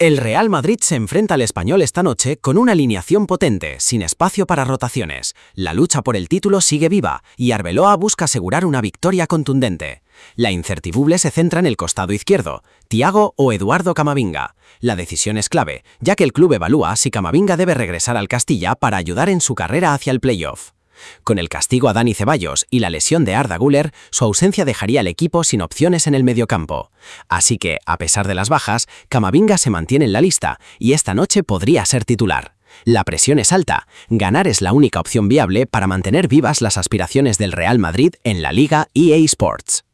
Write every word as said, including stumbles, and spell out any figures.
El Real Madrid se enfrenta al Español esta noche con una alineación potente, sin espacio para rotaciones. La lucha por el título sigue viva y Arbeloa busca asegurar una victoria contundente. La incertidumbre se centra en el costado izquierdo, Thiago o Eduardo Camavinga. La decisión es clave, ya que el club evalúa si Camavinga debe regresar al Castilla para ayudar en su carrera hacia el playoff. Con el castigo a Dani Ceballos y la lesión de Arda Güler, su ausencia dejaría al equipo sin opciones en el mediocampo. Así que, a pesar de las bajas, Camavinga se mantiene en la lista y esta noche podría ser titular. La presión es alta, ganar es la única opción viable para mantener vivas las aspiraciones del Real Madrid en la Liga E A Sports.